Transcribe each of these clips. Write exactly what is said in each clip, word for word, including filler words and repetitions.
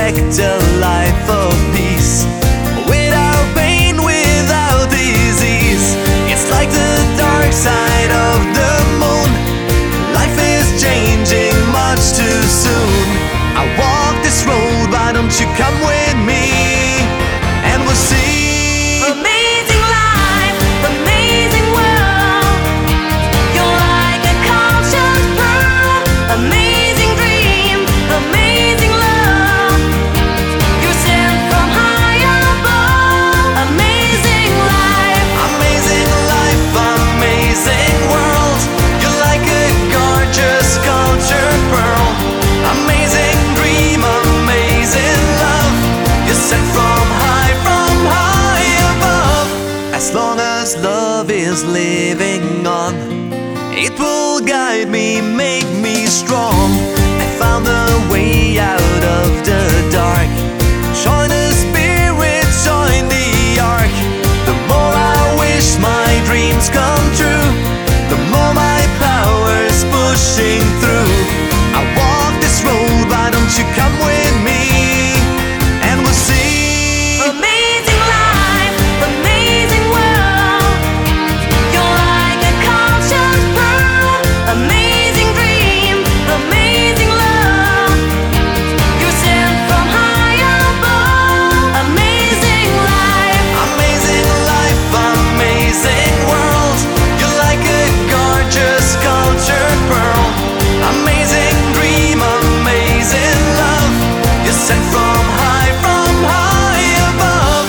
expect a life of peace, without pain, without disease. It's like the dark side of the moon. Life is changing much too soon. I walk this road, why don't you come with me, and we'll see. Amazing life, amazing world. You're like a conscious pearl. Amazing dream, amazing love. You're sent from high above. Amazing life, Amazing life, amazing world. You're like a gorgeous cultured pearl. Amazing dream, amazing love. You're sent from high, from high above. As long as love is living on, it will guide me, make me strong. I found a way out of the dark. Join the spirit, join the ark. The more I wish my dreams come true, the more my power's pushing through. I walk this road, why don't you come with me, and we'll see. amazing life, amazing world. You're like a conscious pearl. Amazing dream, amazing love. You're sent from high above. Amazing life, Amazing life, amazing world. You're like a gorgeous cultured pearl. Amazing dream, amazing love. You're sent from high, from high above.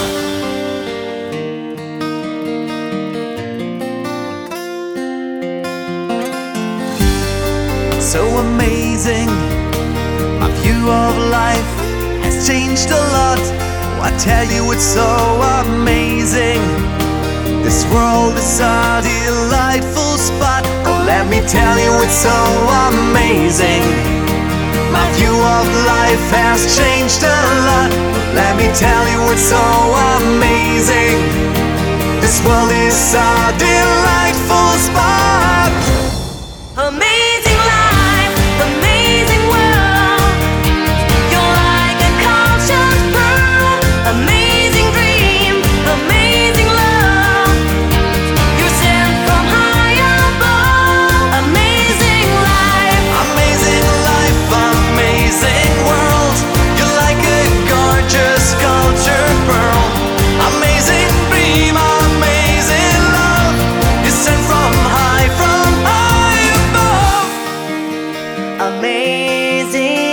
So amazing, my view of life has changed a lot. Oh, I tell you, it's so amazing. This world is a delightful spot. Oh, let me tell you, it's so amazing. My view of life has changed a lot. Let me tell you, it's so amazing. This world is a delightful spot. amazing life, amazing world. You're like a conscious pearl. Amazing dream, amazing love. You're sent from high above. Amazing life, Amazing life, amazing world. You're like a gorgeous cultured pearl. Amazing dream, amazing love. You're sent from high, from high above. amazing